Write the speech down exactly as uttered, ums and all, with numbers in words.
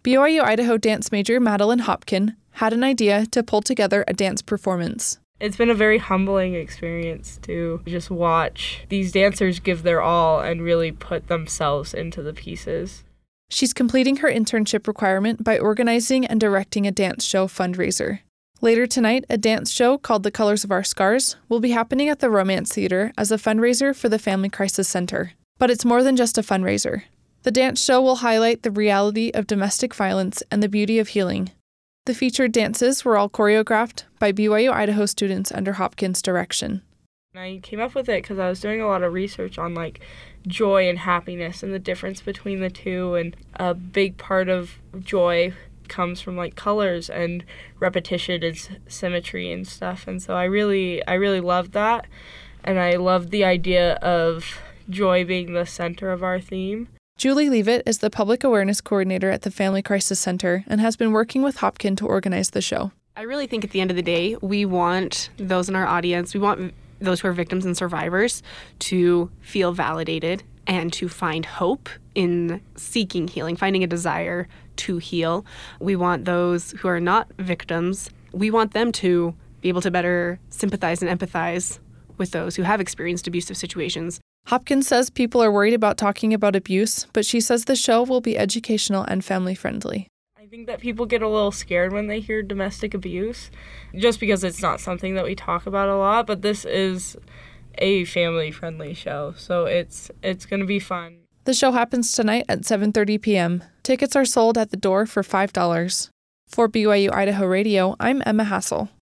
B Y U Idaho dance major Madeline Hopkin had an idea to pull together a dance performance. It's been a very humbling experience to just watch these dancers give their all and really put themselves into the pieces. She's completing her internship requirement by organizing and directing a dance show fundraiser. Later tonight, a dance show called The Colors of Our Scars will be happening at the Romance Theater as a fundraiser for the Family Crisis Center. But it's more than just a fundraiser. The dance show will highlight the reality of domestic violence and the beauty of healing. The featured dances were all choreographed by B Y U Idaho students under Hopkins' direction. I came up with it because I was doing a lot of research on like joy and happiness and the difference between the two, and a big part of joy comes from like colors and repetition and s- symmetry and stuff. And so I really, I really loved that, and I loved the idea of joy being the center of our theme. Julie Leavitt is the Public Awareness Coordinator at the Family Crisis Center and has been working with Hopkin to organize the show. I really think at the end of the day, we want those in our audience, we want those who are victims and survivors to feel validated and to find hope in seeking healing, finding a desire to heal. We want those who are not victims, we want them to be able to better sympathize and empathize with those who have experienced abusive situations. Hopkins says people are worried about talking about abuse, but she says the show will be educational and family-friendly. I think that people get a little scared when they hear domestic abuse, just because it's not something that we talk about a lot, but this is a family-friendly show, so it's it's going to be fun. The show happens tonight at seven thirty p.m. Tickets are sold at the door for five dollars. For B Y U Idaho Radio, I'm Emma Hassel.